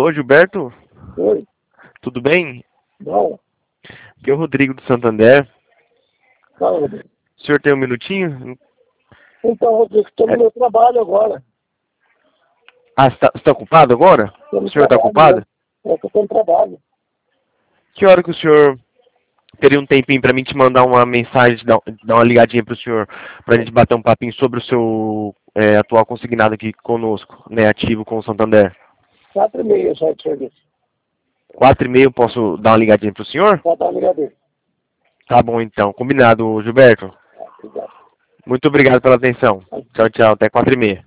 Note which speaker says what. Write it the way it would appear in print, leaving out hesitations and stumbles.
Speaker 1: Alô, Gilberto?
Speaker 2: Oi,
Speaker 1: Tudo bem?
Speaker 2: bom,
Speaker 1: Aqui é o Rodrigo do Santander.
Speaker 2: fala, Rodrigo.
Speaker 1: O senhor tem um minutinho?
Speaker 2: Então, Rodrigo, estou no meu trabalho agora.
Speaker 1: Ah, você está ocupado agora?
Speaker 2: Estou
Speaker 1: O
Speaker 2: no
Speaker 1: senhor está
Speaker 2: trabalho,
Speaker 1: ocupado?
Speaker 2: né? Estou no trabalho.
Speaker 1: Que hora que o senhor teria um tempinho para mim te mandar uma mensagem, dar uma ligadinha para o senhor, para a gente bater um papinho sobre o seu atual consignado aqui conosco, né, ativo com o Santander?
Speaker 2: 4h30 só de serviço.
Speaker 1: 4h30 eu posso dar uma ligadinha para o senhor?
Speaker 2: Pode dar uma ligadeira.
Speaker 1: Tá bom então, combinado, Gilberto.
Speaker 2: Obrigado.
Speaker 1: Muito obrigado pela atenção. Tchau, tchau, até 4h30.